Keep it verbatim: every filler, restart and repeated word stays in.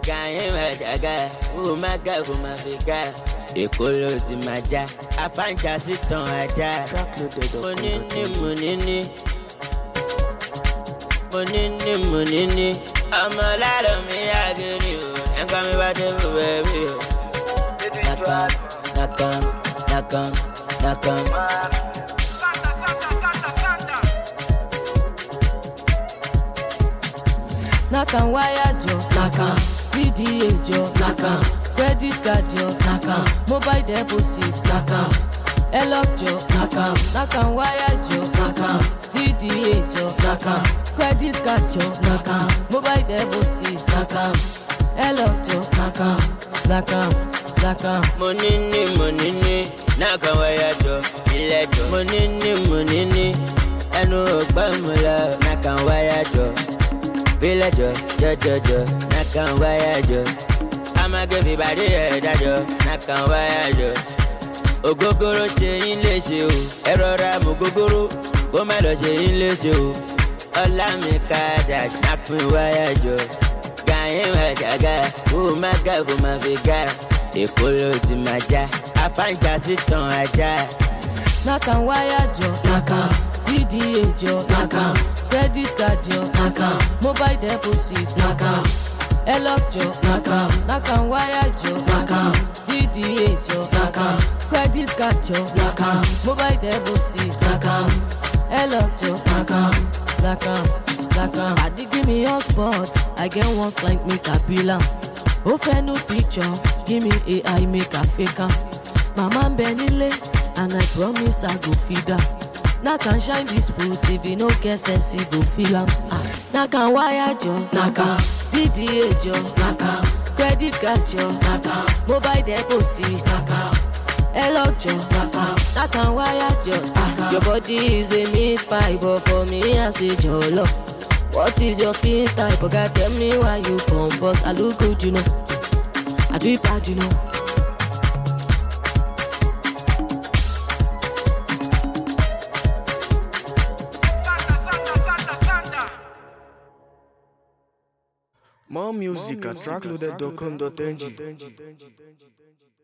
Gàyín máa ṣàgá, ó máa gà kó máa fi gà. Èkó ló ti máa já, àfáǹjà sí tàn ajá. Mo ní ní mo ní ní. Mo ní ní mo ní ní. Ọmọ ládọ̀ mi àgẹ̀rì o, ẹ̀gbọ́n mi bá dé bò bẹ́ẹ̀ mi o. Nakam, nakam, nakam, nakam. Nakam wire jo, nakam V D A jo, nakam credit card jo, nakam mobile deposit, nakam Elop jo, nakam nakam wire jo, nakam V D A jo, nakam credit card jo, nakam mobile deposit, nakam Elop jo, nakam nakam nakam. Mo ní ní mo ní ní, nakam wire jo, ilé jo. Mo ní ní mo ní ní, ẹnu ọgbọ́n mu lọ, nakam wire jo. Villager, jo jo jo, nakam wire jo. I'ma give everybody a dajo, nakam wire jo. Ogogoro ṣe yín léṣe o, ẹ rọra mú gogoro, kó má lọ ṣe yín léṣe o. Ọlá mi ká dash, nakam wire jo. Gàyín máa ṣàgá, ó má gà kó má fi gà. Èkó ló ti máa já, àfáǹjà sí tàn ajá. Nakam wire jo, nakam V D A jo, nakam credit card jo, nakam mobile deposit, nakam Elop jo, nakam nakam wire jo, nakam V D A jo, nakam credit card jo, nakam mobile deposit, nakam Elop jo, nakam nakam nakam. Adi give me your spot, I get one client make a bill am. Ó fẹ́ new picture, give me A I make a fake am. Mama ń bẹ nílé, and I promise I go feed am. Nakam shine this boot, if you no get sense, you go feel am. Ah. Nakam wire jo, nakam V D A jo, nakam credit card jo, nakam mobile deposit, nakam Elop jo, nakam nakam wire jo, nakam. Your body is a meat pie, but for me I say jollof. What is your skin type? Oga, tell me why you come first. I look good, you know. I do it bad, you know. More music at track loaded dot com dot n g.